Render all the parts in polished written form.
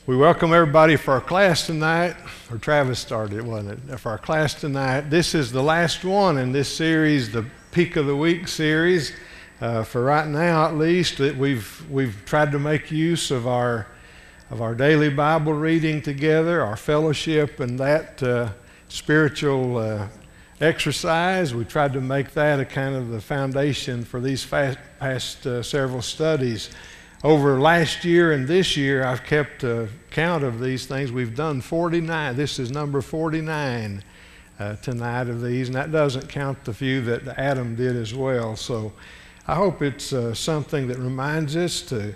We welcome everybody for our class tonight, or Travis started it, wasn't it? For our class tonight. This is the last one in this series, the Peak of the Week series. For right now, at least, that we've tried to make use of our daily Bible reading together, our fellowship, and that spiritual exercise. We tried to make that a kind of the foundation for these past several studies. Over last year and this year, I've kept count of these things. We've done 49. This is number 49 tonight of these, and that doesn't count the few that Adam did as well. So I hope it's something that reminds us to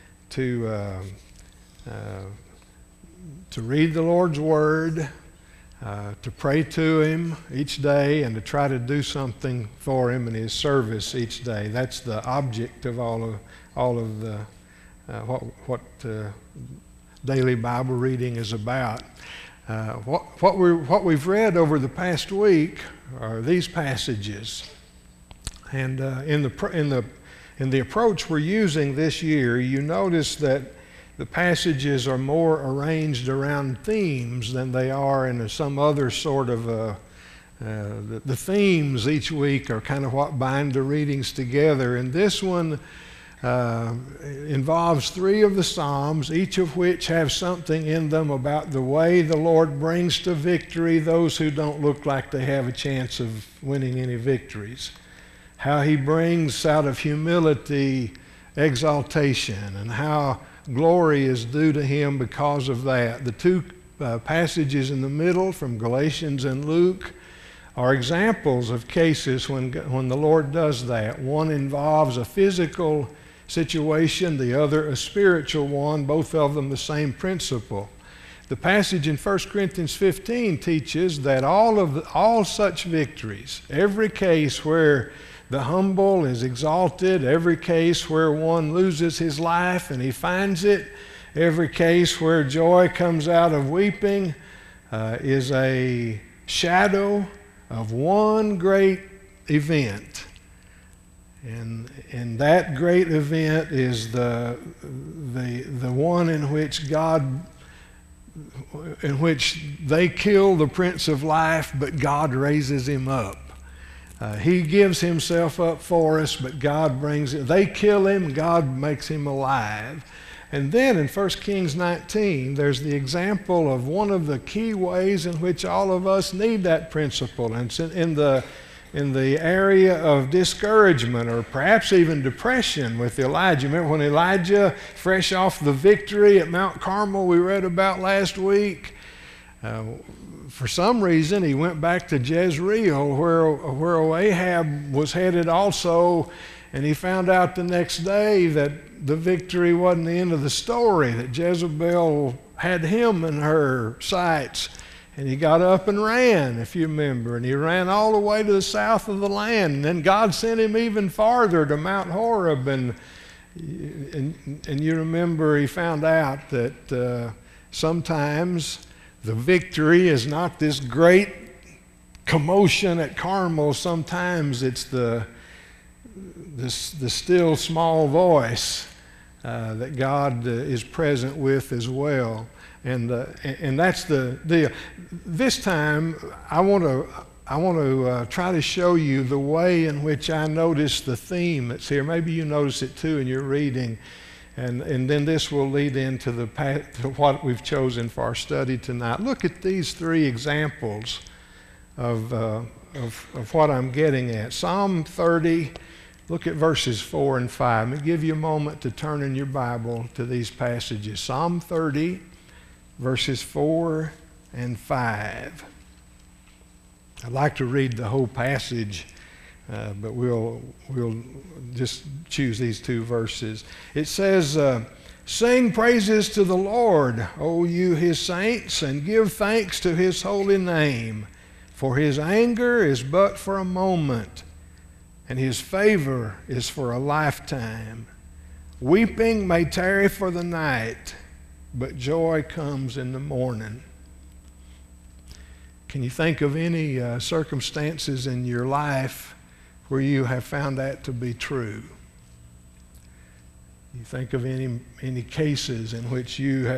read the Lord's Word, to pray to Him each day, and to try to do something for Him in His service each day. That's the object of all of the what daily Bible reading is about. What we've read over the past week are these passages, and in the approach we're using this year, you notice that the passages are more arranged around themes than they are in some other sort of the themes each week are kind of what bind the readings together. And this one involves 3 of the Psalms, each of which have something in them about the way the Lord brings to victory those who don't look like they have a chance of winning any victories. How He brings out of humility exaltation, and how glory is due to Him because of that. The 2 passages in the middle from Galatians and Luke are examples of cases when the Lord does that. One involves a physical situation, the other a spiritual one, both of them the same principle. The passage in 1 Corinthians 15 teaches that all such victories, every case where the humble is exalted, every case where one loses his life and he finds it, every case where joy comes out of weeping, is a shadow of one great event. And that great event is the one in which they kill the Prince of Life, but God raises him up. He gives himself up for us, but God brings it. They kill him, God makes him alive. And then in 1 Kings 19, there's the example of one of the key ways in which all of us need that principle. And it's in the area of discouragement, or perhaps even depression with Elijah. Remember when Elijah, fresh off the victory at Mount Carmel we read about last week, for some reason he went back to Jezreel where Ahab was headed also, and he found out the next day that the victory wasn't the end of the story, that Jezebel had him in her sights. And he got up and ran, if you remember, and he ran all the way to the south of the land. And then God sent him even farther to Mount Horeb, and you remember he found out that sometimes the victory is not this great commotion at Carmel. Sometimes it's the still small voice that God is present with as well. And that's the deal. This time, I want to try to show you the way in which I notice the theme that's here. Maybe you notice it too in your reading, and then this will lead into to what we've chosen for our study tonight. Look at these 3 examples of what I'm getting at. Psalm 30. Look at verses 4 and 5. Let me give you a moment to turn in your Bible to these passages. Psalm 30. Verses 4 and 5. I'd like to read the whole passage, but we'll just choose these 2 verses. It says, "Sing praises to the Lord, O you His saints, and give thanks to His holy name. For His anger is but for a moment, and His favor is for a lifetime. Weeping may tarry for the night, but joy comes in the morning." Can you think of any circumstances in your life where you have found that to be true? You think of any cases in which you have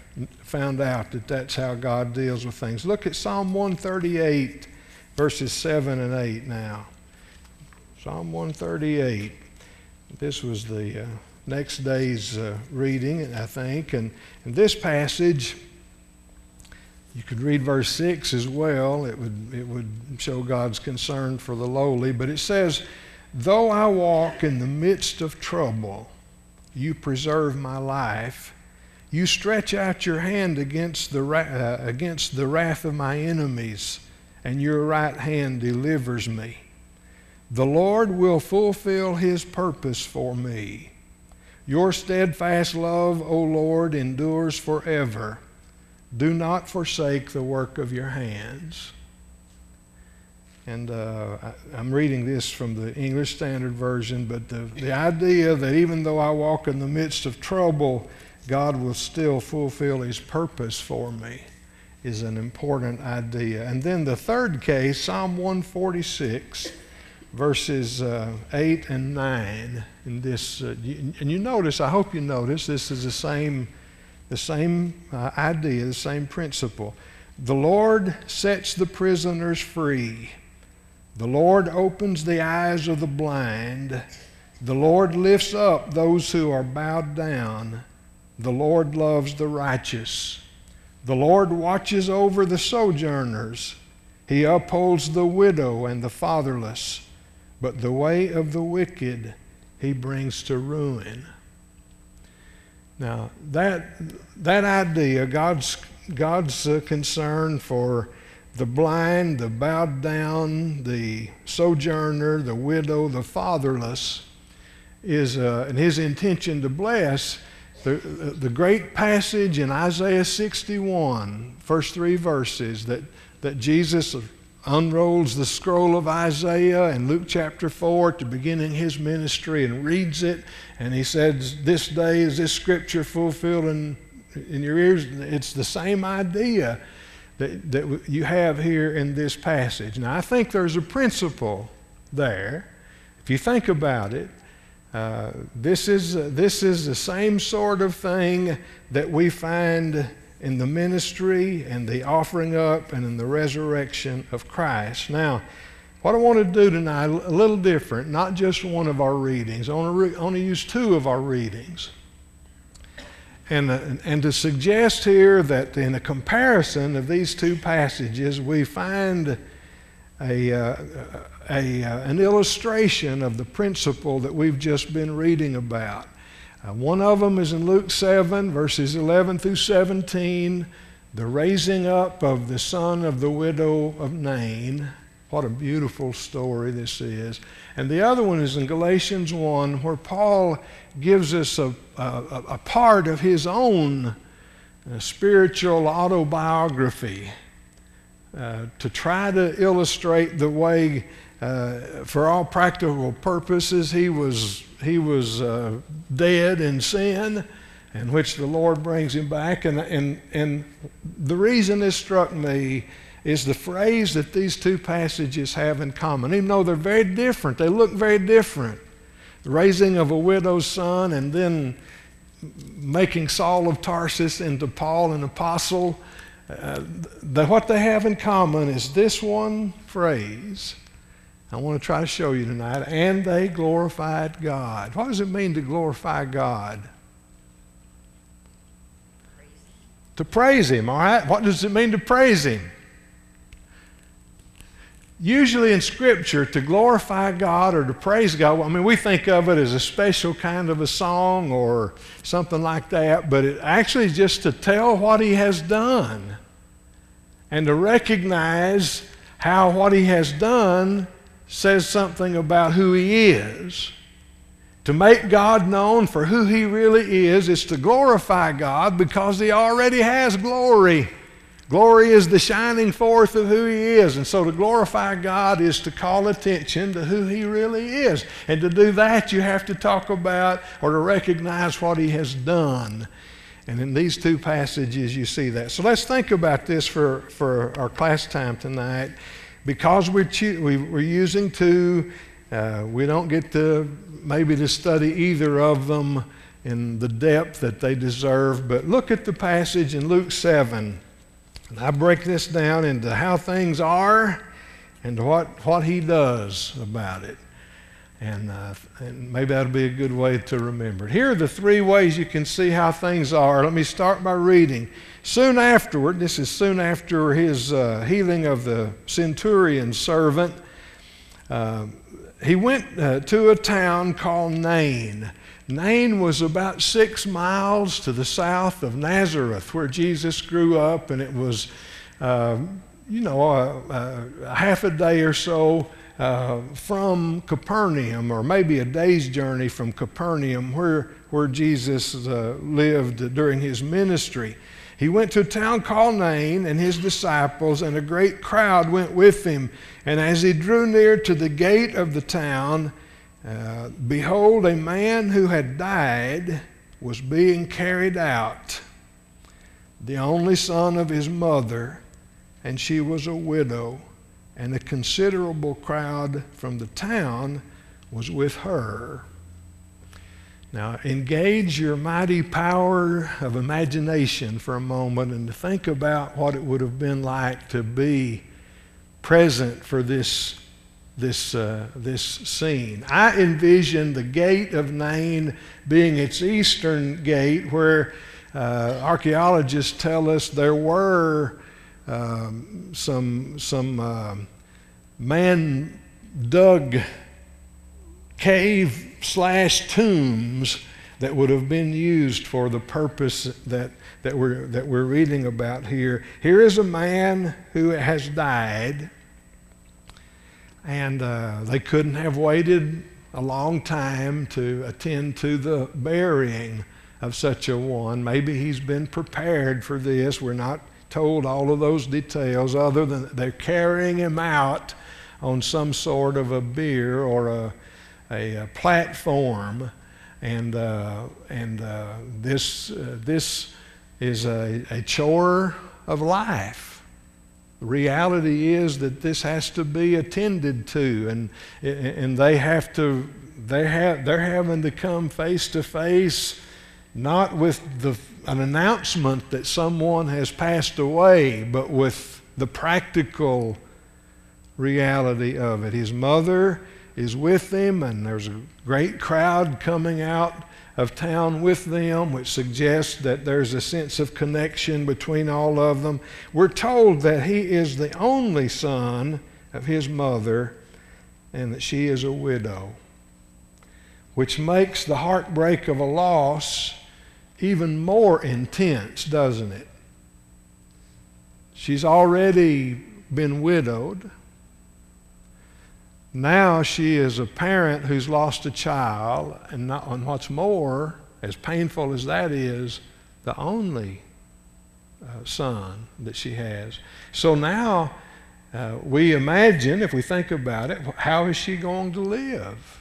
found out that that's how God deals with things. Look at Psalm 138, verses 7 and 8 now. Psalm 138. This was the next day's reading, I think. And in this passage, you could read verse 6 as well. It would show God's concern for the lowly. But it says, though I walk in the midst of trouble, you preserve my life. You stretch out your hand against the wrath of my enemies, and your right hand delivers me. The Lord will fulfill his purpose for me. Your steadfast love, O Lord, endures forever. Do not forsake the work of your hands. And I'm reading this from the English Standard Version, but the idea that even though I walk in the midst of trouble, God will still fulfill his purpose for me is an important idea. And then the third case, Psalm 146, verses 8 and 9. In this, and you notice, I hope you notice, this is the same idea, the same principle. The Lord sets the prisoners free. The Lord opens the eyes of the blind. The Lord lifts up those who are bowed down. The Lord loves the righteous. The Lord watches over the sojourners. He upholds the widow and the fatherless. But the way of the wicked he brings to ruin. Now, that idea, God's concern for the blind, the bowed down, the sojourner, the widow, the fatherless, is and his intention to bless. The great passage in Isaiah 61, first 3 verses, that Jesus unrolls the scroll of Isaiah in Luke chapter 4 at the beginning of his ministry and reads it, and he says, this day is this scripture fulfilled in your ears. It's the same idea that you have here in this passage. Now, I think there's a principle there. If you think about it, this is the same sort of thing that we find in the ministry and the offering up and in the resurrection of Christ. Now, what I want to do tonight, a little different, not just one of our readings. I want to use 2 of our readings. And to suggest here that in a comparison of these 2 passages, we find an illustration of the principle that we've just been reading about. One of them is in Luke 7, verses 11 through 17, the raising up of the son of the widow of Nain. What a beautiful story this is. And the other one is in Galatians 1, where Paul gives us a part of his own spiritual autobiography to try to illustrate the way, for all practical purposes, he was dead in sin, in which the Lord brings him back. And the reason this struck me is the phrase that these 2 passages have in common. Even though they're very different, they look very different. The raising of a widow's son and then making Saul of Tarsus into Paul, an apostle. What they have in common is this one phrase. I want to try to show you tonight. And they glorified God. What does it mean to glorify God? To praise him, all right? What does it mean to praise him? Usually in Scripture, to glorify God or to praise God, I mean, we think of it as a special kind of a song or something like that, but it actually is just to tell what he has done and to recognize how what he has done says something about who he is. To make God known for who he really is to glorify God because he already has glory. Glory is the shining forth of who he is. And so to glorify God is to call attention to who he really is. And to do that, you have to talk about or to recognize what he has done. And in these 2 passages, you see that. So let's think about this for our class time tonight. Because we're using 2, we don't get to maybe to study either of them in the depth that they deserve. But look at the passage in Luke 7. And I break this down into how things are and what he does about it. And maybe that'll be a good way to remember it. Here are the three ways you can see how things are. Let me start by reading. Soon afterward, this is soon after his healing of the centurion's servant, he went to a town called Nain. Nain was about 6 miles to the south of Nazareth, where Jesus grew up, and it was, a half a day or so from Capernaum, or maybe a day's journey from Capernaum, where Jesus lived during his ministry. He went to a town called Nain, and his disciples, and a great crowd went with him. And as he drew near to the gate of the town, behold, a man who had died was being carried out, the only son of his mother, and she was a widow, and a considerable crowd from the town was with her. Now, engage your mighty power of imagination for a moment and to think about what it would have been like to be present for this scene. I envision the gate of Nain being its eastern gate, where archaeologists tell us there were some man-dug cave/tombs that would have been used for the purpose that we're reading about here. Here is a man who has died, and they couldn't have waited a long time to attend to the burying of such a one. Maybe he's been prepared for this. We're not told all of those details, other than they're carrying him out on some sort of a bier or a platform, and this is a chore of life. The reality is that this has to be attended to, and they're having to come face to face, not with an announcement that someone has passed away, but with the practical reality of it. His mother is with him, and there's a great crowd coming out of town with them, which suggests that there's a sense of connection between all of them. We're told that he is the only son of his mother and that she is a widow, which makes the heartbreak of a loss even more intense, doesn't it? She's already been widowed. Now she is a parent who's lost a child, and what's more, as painful as that is, the only son that she has. So now we imagine, if we think about it, how is she going to live?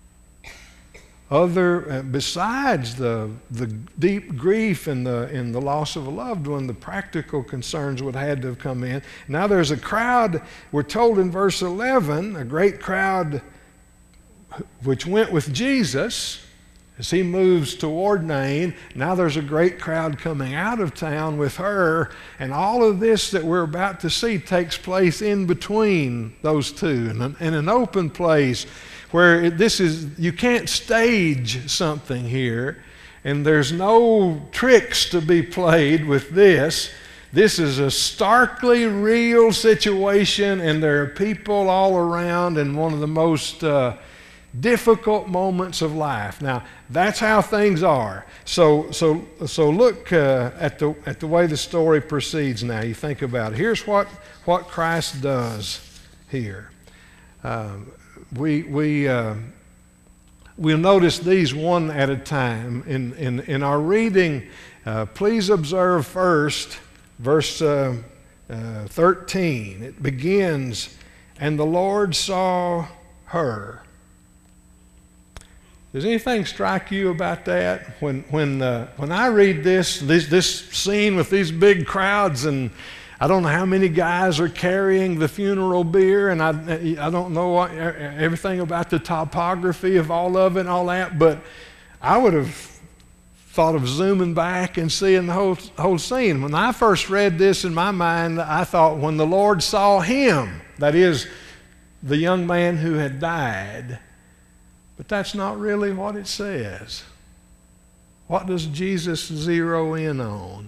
Besides the deep grief and the loss of a loved one, the practical concerns would have had to have come in. Now there's a crowd, we're told in verse 11, a great crowd which went with Jesus as he moves toward Nain. Now there's a great crowd coming out of town with her, and all of this that we're about to see takes place in between those two, in an open place, where you can't stage something here, and there's no tricks to be played with this. This is a starkly real situation, and there are people all around in one of the most difficult moments of life. Now, that's how things are. So look at the way the story proceeds now. You think about it. Here's what Christ does here. We'll notice these one at a time. In our reading, please observe first verse 13. It begins, "And the Lord saw her." Does anything strike you about that? When I read this scene with these big crowds, and I don't know how many guys are carrying the funeral bier, and I don't know everything about the topography of all of it and all that, but I would have thought of zooming back and seeing the whole scene. When I first read this in my mind, I thought when the Lord saw him, that is, the young man who had died. But that's not really what it says. What does Jesus zero in on?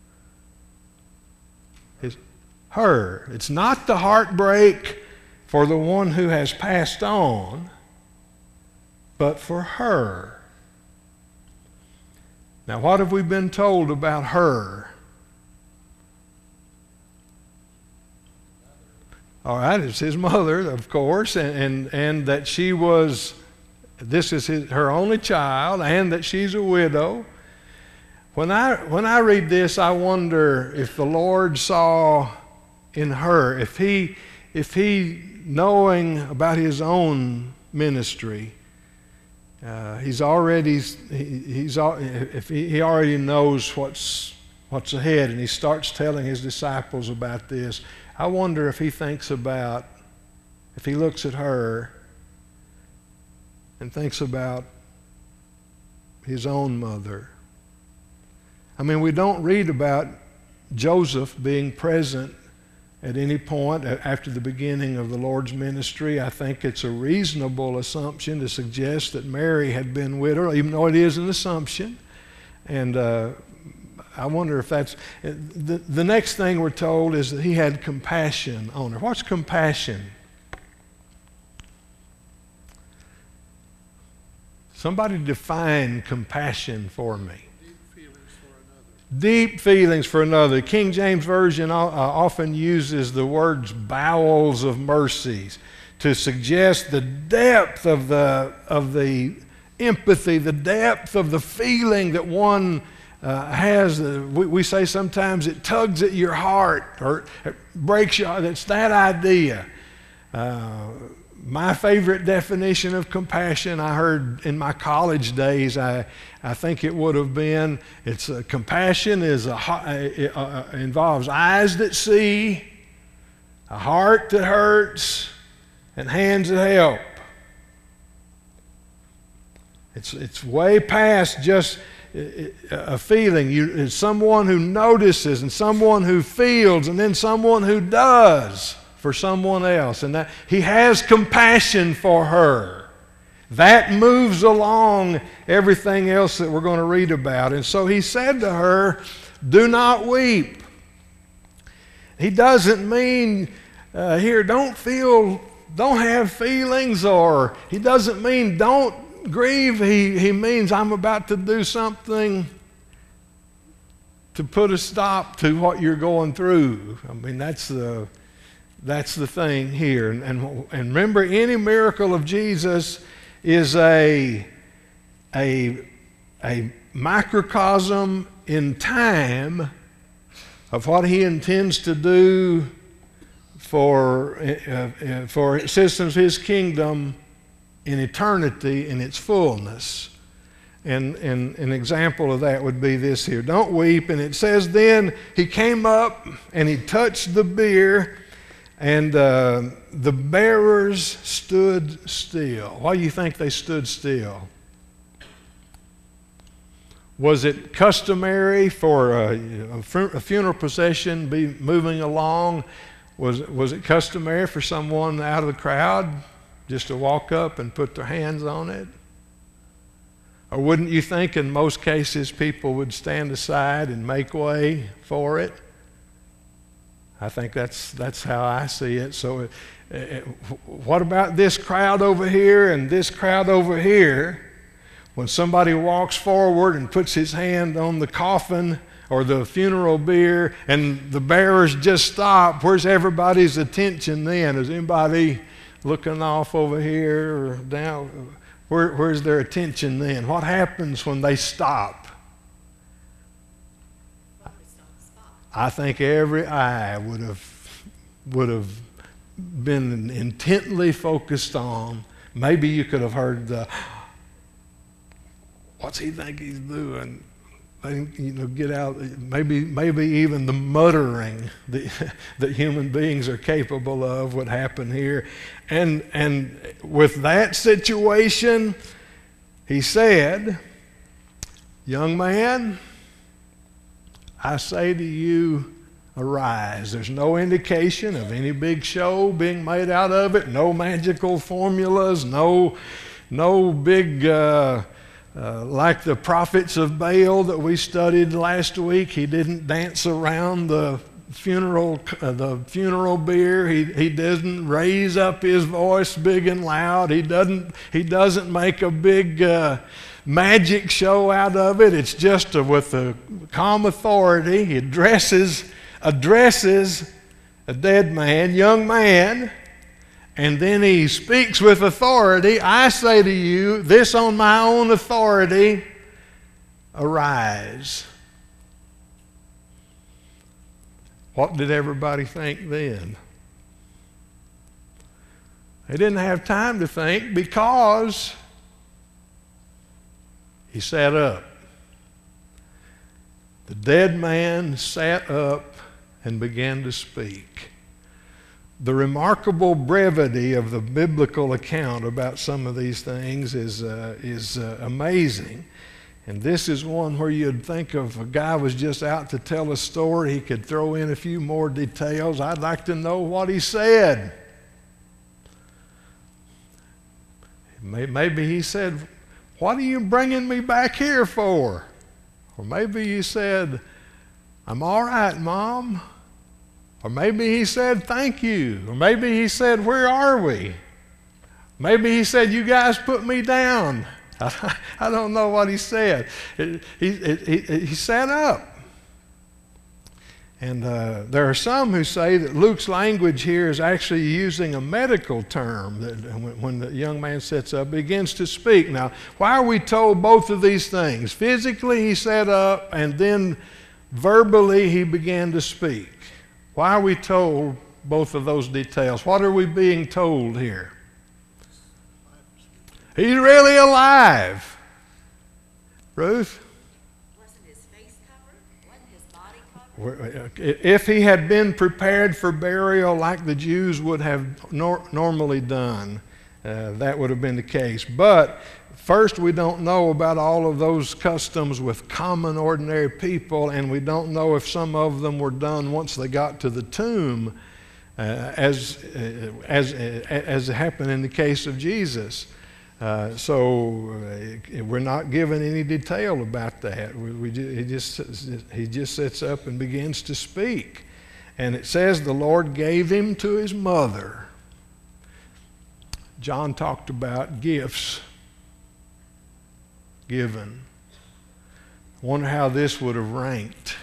It's her. It's not the heartbreak for the one who has passed on, but for her. Now, what have we been told about her? All right, it's his mother, of course, and that she was, this is her only child, and that she's a widow. When I read this, I wonder if the Lord saw in her, if he knowing about his own ministry, he already knows what's ahead, and he starts telling his disciples about this. I wonder if he thinks about, if he looks at her and thinks about his own mother. I mean, we don't read about Joseph being present at any point after the beginning of the Lord's ministry. I think it's a reasonable assumption to suggest that Mary had been with her, even though it is an assumption. And I wonder if that's... The next thing we're told is that he had compassion on her. What's compassion? Somebody define compassion for me. Deep feelings for another. King James Version often uses the words bowels of mercies to suggest the depth of the empathy, the depth of the feeling that one has. We say sometimes it tugs at your heart or it breaks your heart. It's that idea. My favorite definition of compassion I heard in my college days, I think it would have been, compassion involves eyes that see, a heart that hurts, and hands that help. It's way past just a feeling. It's someone who notices and someone who feels and then someone who does for someone else, and that he has compassion for her. That moves along everything else that we're going to read about. And so he said to her, "Do not weep." He doesn't mean here, don't have feelings, or he doesn't mean don't grieve. He means I'm about to do something to put a stop to what you're going through. I mean, that's the thing here. And remember, any miracle of Jesus is a microcosm in time of what he intends to do for citizens of his kingdom in eternity in its fullness. And an example of that would be this here. Don't weep. And it says, then he came up and he touched the bier, and the bearers stood still. Why do you think they stood still? Was it customary for a funeral procession be moving along? Was it customary for someone out of the crowd just to walk up and put their hands on it? Or wouldn't you think in most cases people would stand aside and make way for it? I think that's how I see it. So what about this crowd over here and this crowd over here? When somebody walks forward and puts his hand on the coffin or the funeral bier and the bearers just stop, where's everybody's attention then? Is anybody looking off over here or down? Where's their attention then? What happens when they stop? I think every eye would have been intently focused on. Maybe you could have heard the, what's he think he's doing? Get out. Maybe even the muttering that human beings are capable of would happen here. And with that situation, he said, young man, I say to you, arise. There's no indication of any big show being made out of it, no magical formulas, no big, like the prophets of Baal that we studied last week. He didn't dance around the funeral bier. He doesn't raise up his voice big and loud. He doesn't make a big magic show out of it. It's just with a calm authority. He addresses a dead man, young man, and then he speaks with authority. I say to you, this on my own authority, arise. What did everybody think then? They didn't have time to think because he sat up. The dead man sat up and began to speak. The remarkable brevity of the biblical account about some of these things is amazing. And this is one where you'd think of a guy was just out to tell a story. He could throw in a few more details. I'd like to know what he said. Maybe he said, "What are you bringing me back here for?" Or maybe he said, "I'm all right, Mom." Or maybe he said, "Thank you." Or maybe he said, "Where are we?" Maybe he said, "You guys put me down." I don't know what he said. He sat up. And there are some who say that Luke's language here is actually using a medical term, that when the young man sits up, begins to speak. Now, why are we told both of these things? Physically, he sat up, and then verbally, he began to speak. Why are we told both of those details? What are we being told here? He's really alive. Ruth? Wasn't his face covered? Wasn't his body covered? If he had been prepared for burial like the Jews would have normally done, that would have been the case. But first, we don't know about all of those customs with common, ordinary people, and we don't know if some of them were done once they got to the tomb, as happened in the case of Jesus. So we're not given any detail about that. He just sits up and begins to speak. And it says the Lord gave him to his mother. John talked about gifts given. I wonder how this would have ranked.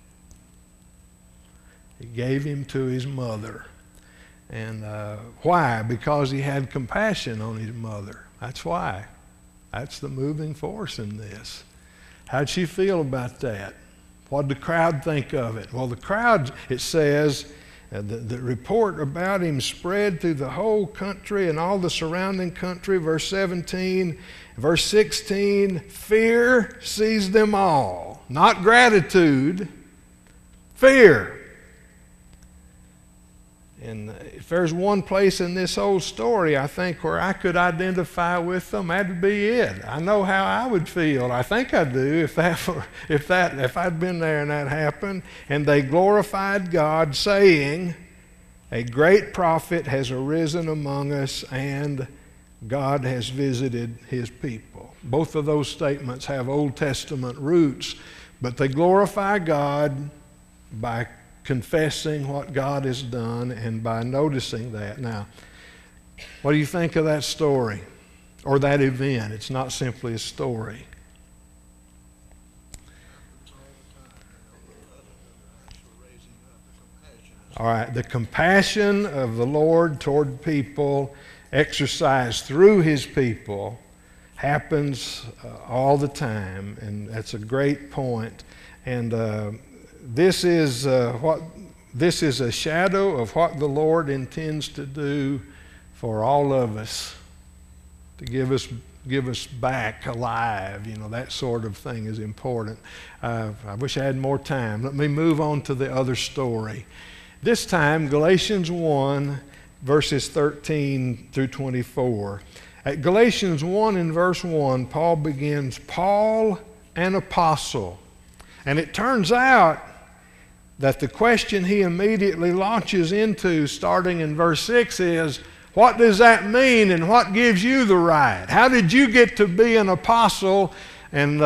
He gave him to his mother. And why? Because he had compassion on his mother. That's why. That's the moving force in this. How'd she feel about that? What did the crowd think of it? Well, the crowd, it says, the report about him spread through the whole country and all the surrounding country. Verse 17, verse 16, fear seized them all. Not gratitude, fear. And if there's one place in this whole story, I think, where I could identify with them, that'd be it. I know how I would feel. I think I do if I'd been there and that happened. And they glorified God, saying, "A great prophet has arisen among us, and God has visited his people." Both of those statements have Old Testament roots, but they glorify God by confessing what God has done and by noticing that. Now, what do you think of that story or that event? It's not simply a story. All right, the compassion of the Lord toward people, exercised through his people, happens all the time, and that's a great point. And this is a shadow of what the Lord intends to do for all of us, to give us back alive. You know, that sort of thing is important. I wish I had more time. Let me move on to the other story. This time, Galatians 1, verses 13 through 24. At Galatians 1 and verse 1, Paul begins, "Paul, an apostle. And it turns out that the question he immediately launches into, starting in verse 6, is, what does that mean and what gives you the right? How did you get to be an apostle? And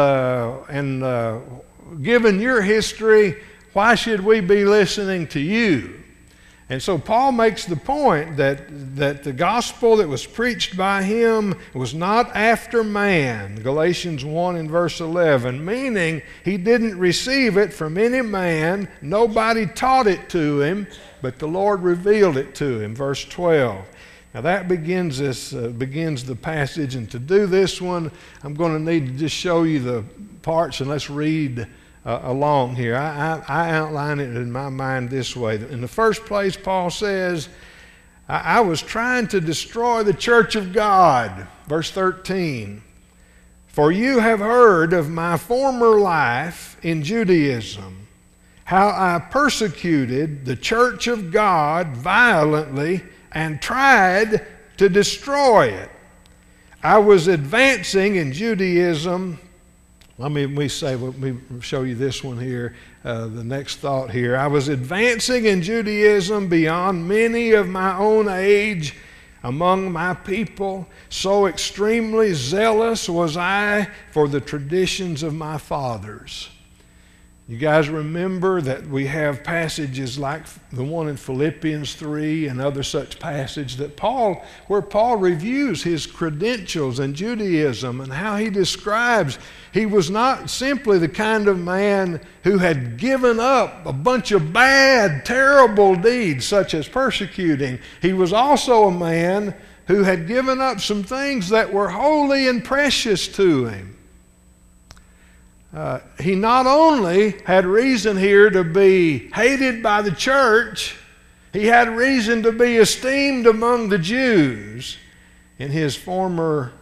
given your history, why should we be listening to you? And so Paul makes the point that the gospel that was preached by him was not after man, Galatians 1 and verse 11, meaning he didn't receive it from any man, nobody taught it to him, but the Lord revealed it to him, verse 12. Now that begins the passage, and to do this one, I'm going to need to just show you the parts, and let's read along here. I outline it in my mind this way. In the first place, Paul says, I was trying to destroy the church of God. Verse 13, for you have heard of my former life in Judaism, how I persecuted the church of God violently and tried to destroy it. I was advancing in Judaism. Let me show you this one here, the next thought here. I was advancing in Judaism beyond many of my own age among my people. So extremely zealous was I for the traditions of my fathers. You guys remember that we have passages like the one in Philippians 3 and other such passages where Paul reviews his credentials in Judaism and how he describes he was not simply the kind of man who had given up a bunch of bad, terrible deeds such as persecuting. He was also a man who had given up some things that were holy and precious to him. He not only had reason here to be hated by the church, he had reason to be esteemed among the Jews in his former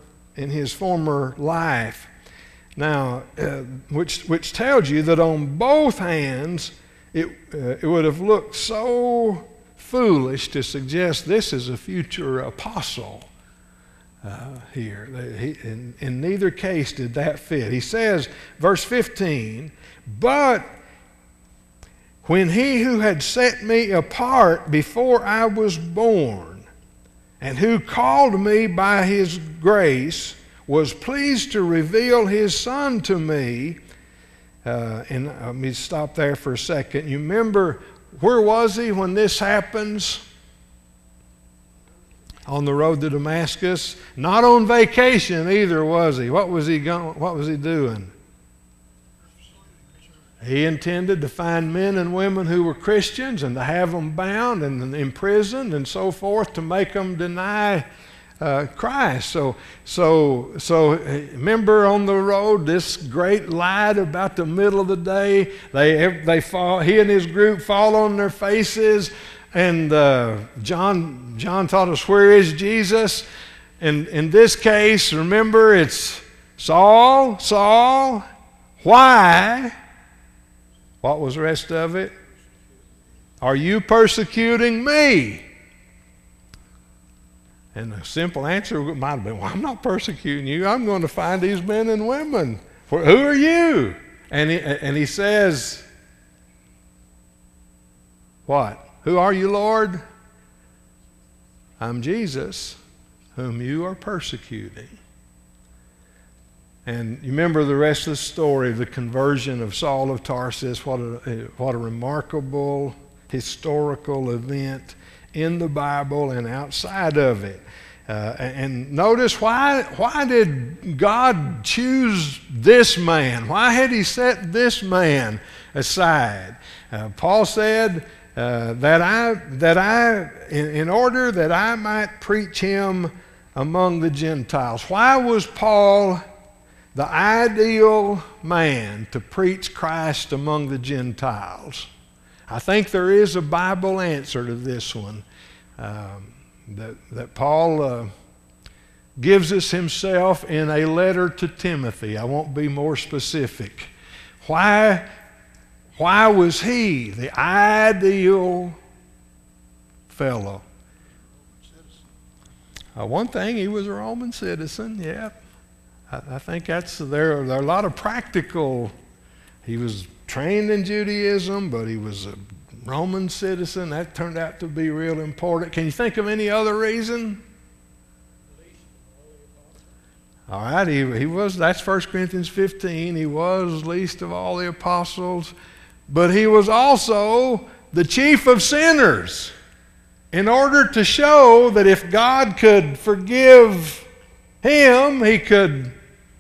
life. Now, which tells you that on both hands, it would have looked so foolish to suggest this is a future apostle. Here. In neither case did that fit. He says, verse 15, but when he who had set me apart before I was born, and who called me by his grace, was pleased to reveal his Son to me. And let me stop there for a second. You remember, where was he when this happens? On the road to Damascus. Not on vacation either, was he? What was he doing? He intended to find men and women who were Christians and to have them bound and imprisoned and so forth to make them deny Christ. So remember on the road this great light about the middle of the day. They fall. He and his group fall on their faces. And John taught us, where is Jesus? And in this case, remember, it's Saul, Saul, why? What was the rest of it? Are you persecuting me? And the simple answer might have been, well, I'm not persecuting you. I'm going to find these men and women. Who are you? And he says, what? Who are you, Lord? I'm Jesus, whom you are persecuting. And you remember the rest of the story of the conversion of Saul of Tarsus. What a remarkable historical event in the Bible and outside of it. And notice, why did God choose this man? Why had he set this man aside? Paul said, in order that I might preach him among the Gentiles. Why was Paul the ideal man to preach Christ among the Gentiles? I think there is a Bible answer to this one that Paul gives us himself in a letter to Timothy. I won't be more specific. Why was he the ideal fellow? One thing, he was a Roman citizen, yeah. I think there are a lot of practical. He was trained in Judaism, but he was a Roman citizen. That turned out to be real important. Can you think of any other reason? All right, he was, that's 1 Corinthians 15. He was least of all the apostles, but he was also the chief of sinners, in order to show that if God could forgive him, he could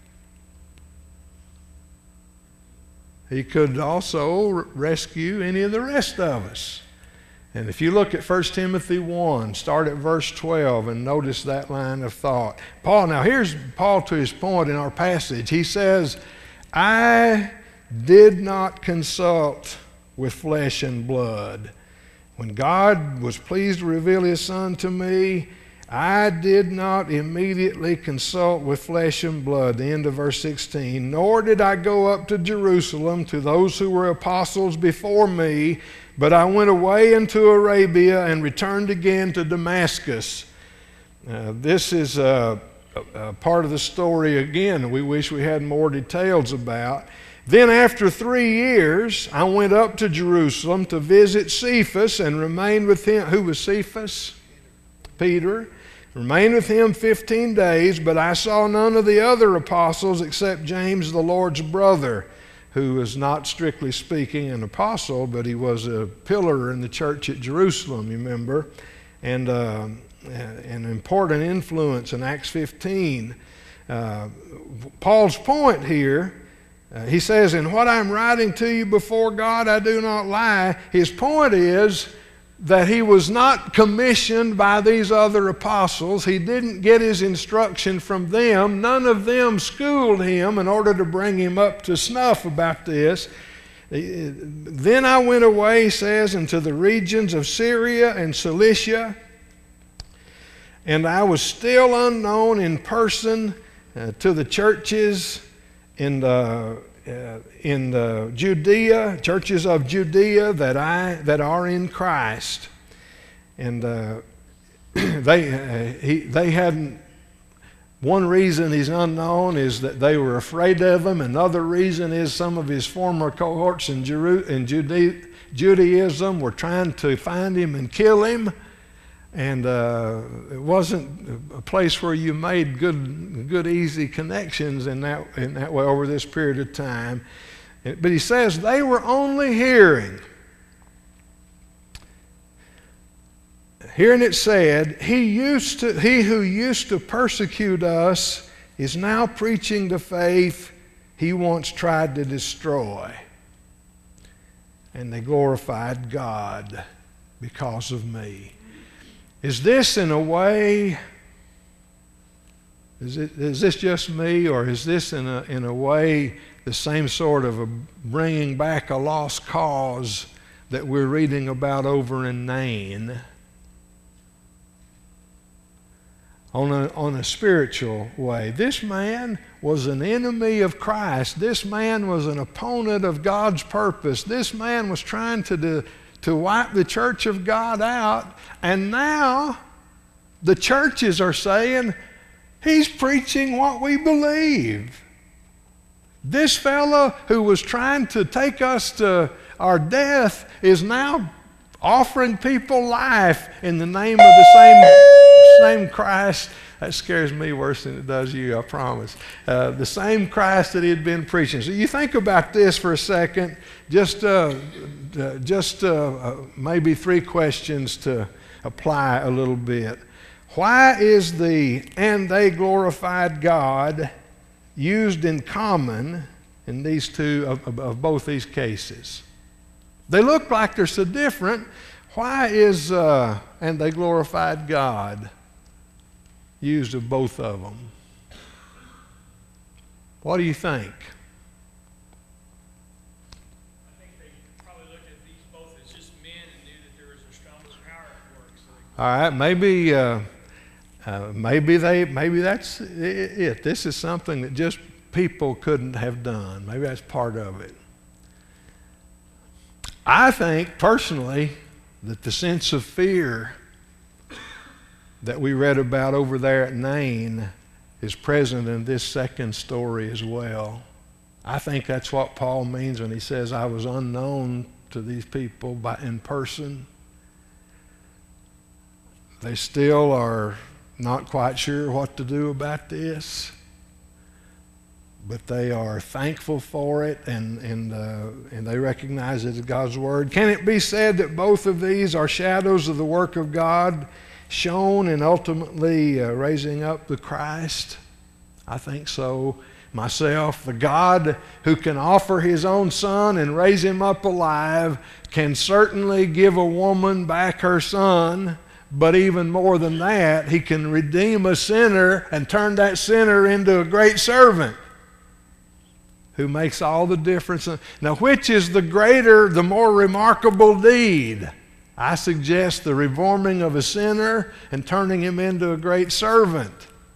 also rescue any of the rest of us. And if you look at 1 Timothy 1, start at verse 12 and notice that line of thought. Now here's Paul to his point in our passage. He says, I did not consult with flesh and blood. When God was pleased to reveal his Son to me, I did not immediately consult with flesh and blood, the end of verse 16, nor did I go up to Jerusalem to those who were apostles before me, but I went away into Arabia and returned again to Damascus. This is a part of the story, again, we wish we had more details about. Then after 3 years, I went up to Jerusalem to visit Cephas and remained with him. Who was Cephas? Peter. Remained with him 15 days, but I saw none of the other apostles except James, the Lord's brother, who was not strictly speaking an apostle, but he was a pillar in the church at Jerusalem, you remember, and an important influence in Acts 15. Paul's point here, he says, in what I'm writing to you before God, I do not lie. His point is that he was not commissioned by these other apostles. He didn't get his instruction from them. None of them schooled him in order to bring him up to snuff about this. Then I went away, he says, into the regions of Syria and Cilicia, and I was still unknown in person to the churches in Judea, churches of Judea that are in Christ, and they hadn't. One reason he's unknown is that they were afraid of him. Another reason is some of his former cohorts in Judaism were trying to find him and kill him. And it wasn't a place where you made good, easy connections in that way over this period of time. But he says they were only hearing it said, he who used to persecute us is now preaching the faith he once tried to destroy. And they glorified God because of me. Is this in a way, is this just me, or is this in a way the same sort of a bringing back a lost cause that we're reading about over in Nain? On a spiritual way. This man was an enemy of Christ. This man was an opponent of God's purpose. This man was trying to wipe the church of God out, and now the churches are saying, he's preaching what we believe. This fellow who was trying to take us to our death is now offering people life in the name of the same Christ. That scares me worse than it does you, I promise. The same Christ that he had been preaching. So you think about this for a second. Just maybe 3 questions to apply a little bit. Why is and they glorified God used in common in these two of both these cases? They look like they're so different. Why is and they glorified God used of both of them? What do you think? I think they probably looked at these both as just men and knew that there was a stronger power at work. So All right, maybe that's it. This is something that just people couldn't have done. Maybe that's part of it. I think personally that the sense of fear that we read about over there at Nain is present in this second story as well. I think that's what Paul means when he says, I was unknown to these people in person. They still are not quite sure what to do about this, but they are thankful for it, and they recognize it as God's Word. Can it be said that both of these are shadows of the work of God shown in ultimately raising up the Christ? I think so myself. The God who can offer His own Son and raise Him up alive can certainly give a woman back her son, but even more than that, He can redeem a sinner and turn that sinner into a great servant who makes all the difference. Now, which is the greater, the more remarkable deed? I suggest the reforming of a sinner and turning him into a great servant,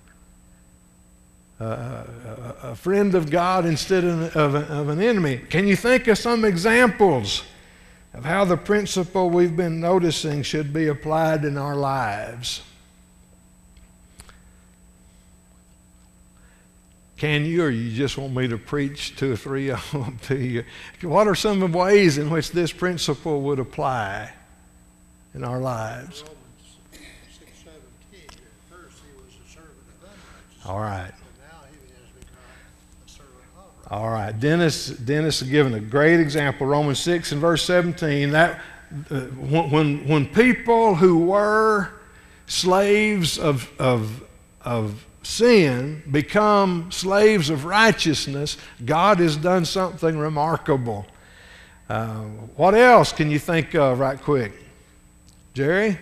a friend of God instead of an enemy. Can you think of some examples of how the principle we've been noticing should be applied in our lives? Can you, or you just want me to preach 2 or 3 of them to you? What are some of the ways in which this principle would apply in our lives? Romans 6:17. At first he was a servant of unrighteousness. All right. But now he has become a servant of righteousness. All right. Dennis has given a great example. Romans 6 and verse 17. That when people who were slaves of sin become slaves of righteousness, God has done something remarkable. What else can you think of right quick? Jerry?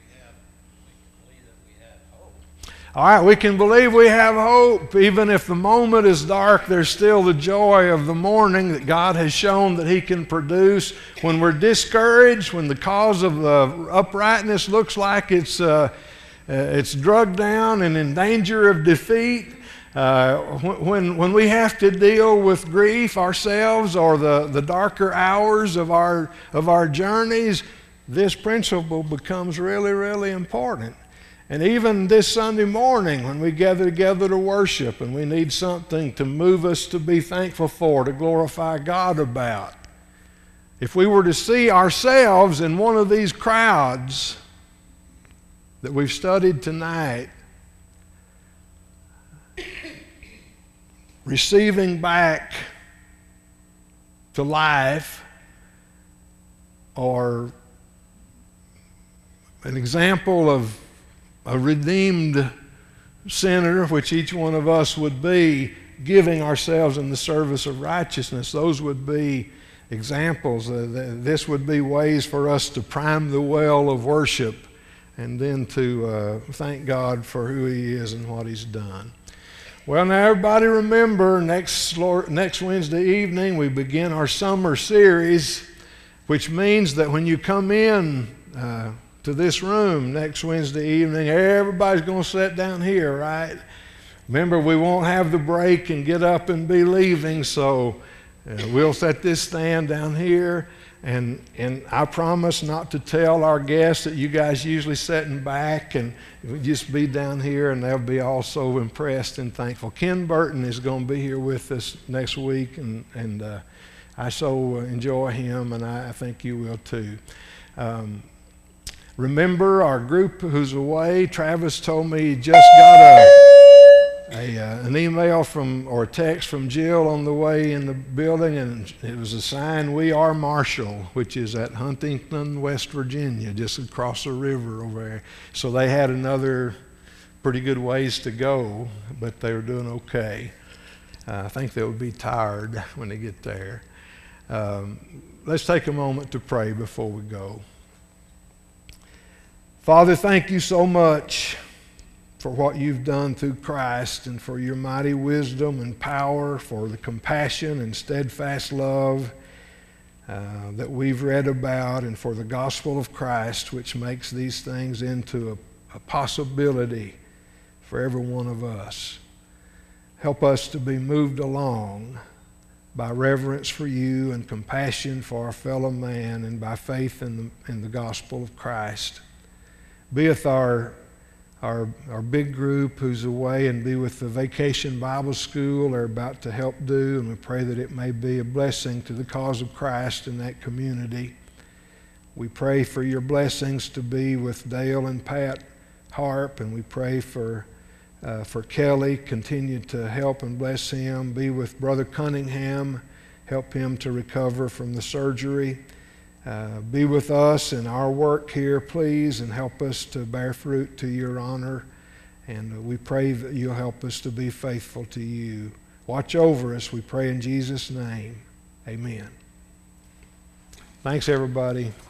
All right, we can believe we have hope. Even if the moment is dark, there's still the joy of the morning that God has shown that He can produce. When we're discouraged, when the cause of uprightness looks like it's drugged down and in danger of defeat, when we have to deal with grief ourselves or the darker hours of our journeys, this principle becomes really, really important. And even this Sunday morning when we gather together to worship and we need something to move us to be thankful for, to glorify God about, if we were to see ourselves in one of these crowds that we've studied tonight, receiving back to life, or an example of a redeemed sinner, which each one of us would be, giving ourselves in the service of righteousness, those would be examples. This would be ways for us to prime the well of worship and then to thank God for who He is and what He's done. Well, now everybody remember, next Wednesday evening we begin our summer series, which means that when you come in to this room next Wednesday evening, everybody's going to sit down here, right? Remember, we won't have the break and get up and be leaving, so we'll set this stand down here. And I promise not to tell our guests that you guys usually sitting back, and we'll just be down here, and they'll be all so impressed and thankful. Ken Burton is going to be here with us next week, and I so enjoy him, and I think you will too. Remember our group who's away. Travis told me he just got an email or a text from Jill on the way in the building, and it was a sign, "We Are Marshall," which is at Huntington, West Virginia, just across the river over there. So they had another pretty good ways to go, but they were doing okay. I think they would be tired when they get there. Let's take a moment to pray before we go. Father, thank you so much for what you've done through Christ, and for your mighty wisdom and power, for the compassion and steadfast love that we've read about, and for the gospel of Christ, which makes these things into a possibility for every one of us. Help us to be moved along by reverence for you and compassion for our fellow man, and by faith in the gospel of Christ. Be with our our big group who's away and be with the Vacation Bible School they're about to help do, and we pray that it may be a blessing to the cause of Christ in that community. We pray for your blessings to be with Dale and Pat Harp, and we pray for Kelly. Continue to help and bless him. Be with Brother Cunningham. Help him to recover from the surgery. Be with us in our work here, please, and help us to bear fruit to your honor. And we pray that you'll help us to be faithful to you. Watch over us, we pray in Jesus' name. Amen. Thanks, everybody.